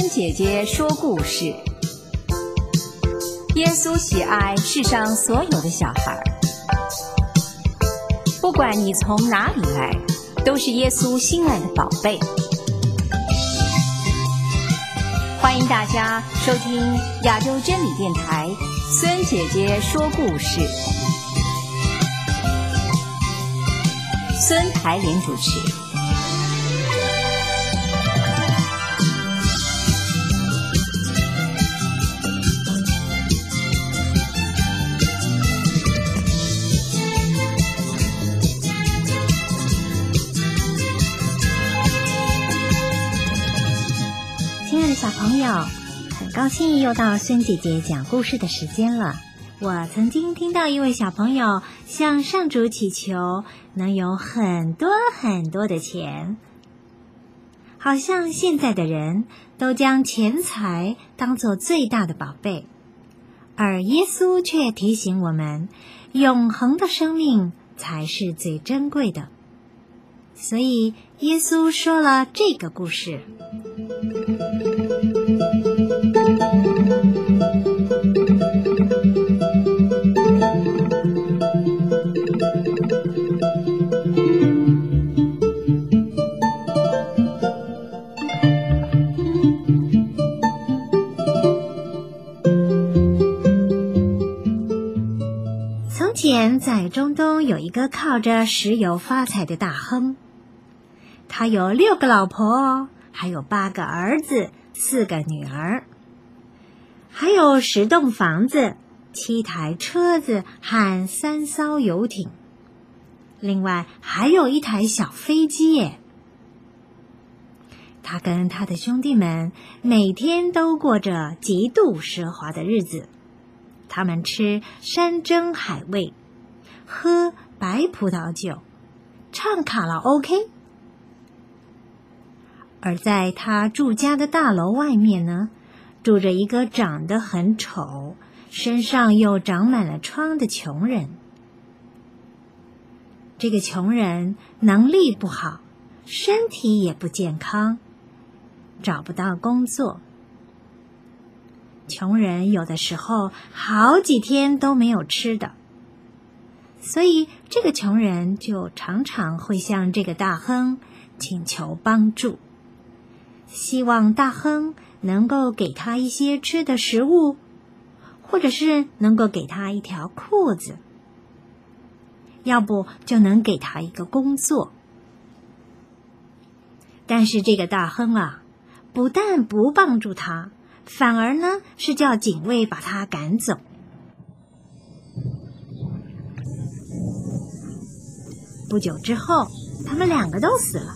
姐姐说故事。耶稣喜爱世上所有的小孩，不管你从哪里来，都是耶稣心爱的宝贝。欢迎大家收听亚洲真理电台孙姐姐说故事，孙台莲主持。 亲爱的小朋友，很高兴又到孙姐姐讲故事的时间了。我曾经听到一位小朋友向上主祈求能有很多很多的钱，好像现在的人都将钱财当作最大的宝贝，而耶稣却提醒我们，永恒的生命才是最珍贵的。所以耶稣说了这个故事。从前在中东有一个靠着石油发财的大亨，他有6个老婆，还有8个儿子，4个女儿，还有10栋房子，7台车子和3艘游艇，另外还有1台小飞机耶。他跟他的兄弟们每天都过着极度奢华的日子，他们吃山珍海味，喝白葡萄酒，唱卡拉 OK。而在他住家的大楼外面呢，住着一个长得很丑，身上又长满了疮的穷人。这个穷人能力不好，身体也不健康，找不到工作。穷人有的时候好几天都没有吃的，所以这个穷人就常常会向这个大亨请求帮助，希望大亨能够给他一些吃的食物，或者是能够给他一条裤子，要不就能给他一个工作。但是这个大亨啊，不但不帮助他，反而呢是叫警卫把他赶走。不久之后，他们2个都死了。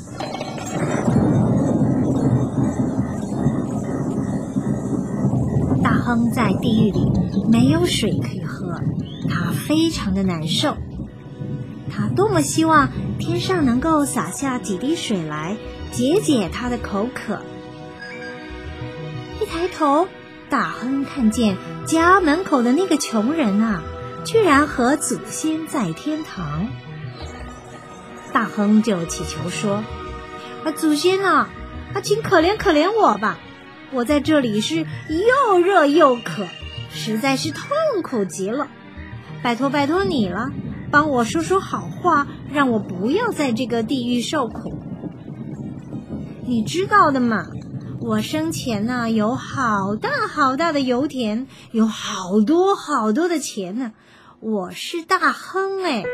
大亨在地狱里没有水可以喝，他非常的难受。他多么希望天上能够洒下几滴水来解解他的口渴。一抬头，大亨看见家门口的那个穷人啊，居然和祖先在天堂。大亨就祈求说：祖先啊，请可怜可怜我吧，我在这里是又热又渴，实在是痛苦极了，拜托拜托你了，帮我说说好话，让我不要在这个地狱受苦。你知道的嘛，我生前呢有好大好大的油田，有好多好多的钱呢，我是大亨哎。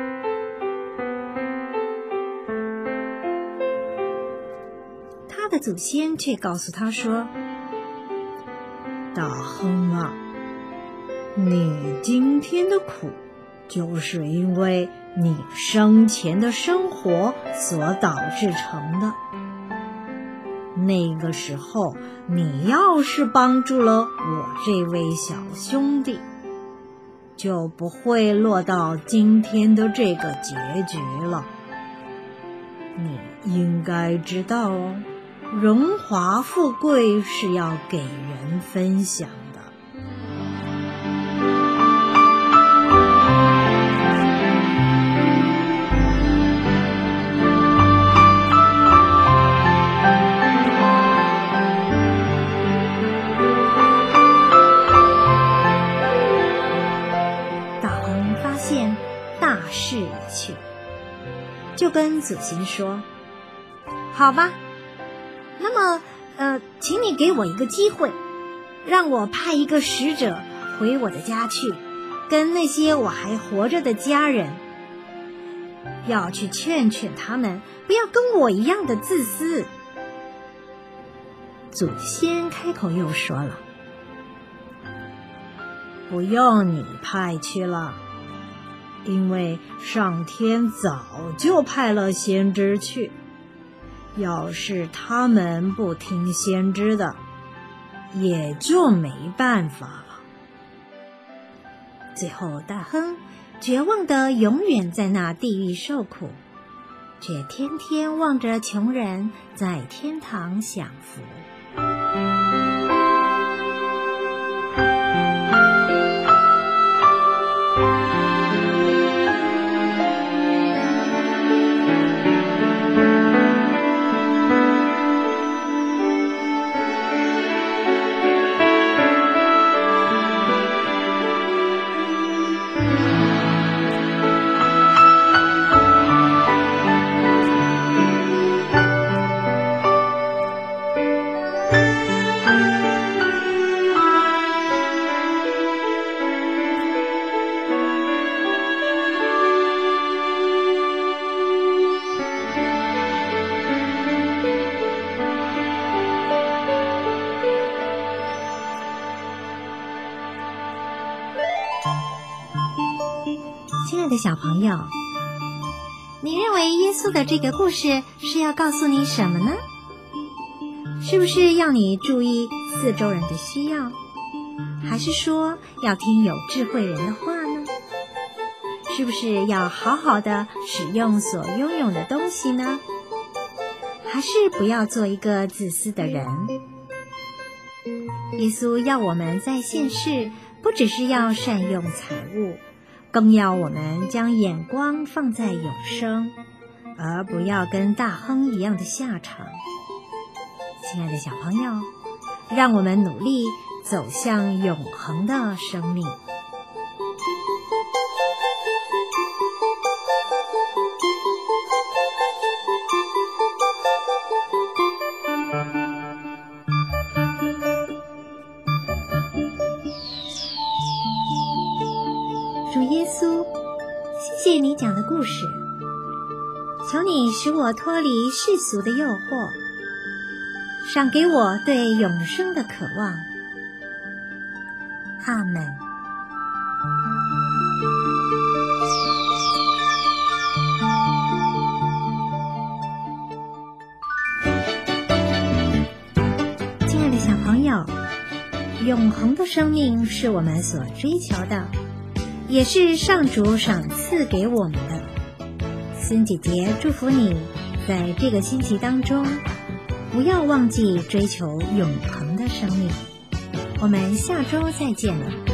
他的祖先却告诉他说：大亨啊，你今天的苦就是因为你生前的生活所导致成的。那个时候你要是帮助了我这位小兄弟，就不会落到今天的这个结局了。你应该知道哦，荣华富贵是要给人分享的。 就跟祖先说：“好吧，那么请你给我一个机会，让我派一个使者回我的家去，跟那些我还活着的家人，要去劝劝他们，不要跟我一样的自私。”祖先开口又说了：“不用你派去了，因为上天早就派了先知去，要是他们不听先知的，也就没办法了。”最后大亨绝望的永远在那地狱受苦，却天天望着穷人在天堂享福。亲爱的小朋友，你认为耶稣的这个故事是要告诉你什么呢？是不是要你注意四周人的需要，还是说要听有智慧人的话呢？是不是要好好的使用所拥有的东西呢？还是不要做一个自私的人？耶稣要我们在现世不只是要善用财物，更要我们将眼光放在永生，而不要跟大亨一样的下场。亲爱的小朋友，让我们努力走向永恒的生命。主耶稣，谢谢你讲的故事，求你使我脱离世俗的诱惑，赏给我对永生的渴望。阿们。亲爱的小朋友，永恒的生命是我们所追求的，也是上主赏赐给我们的。孙姐姐祝福你，在这个星期当中，不要忘记追求永恒的生命。我们下周再见了。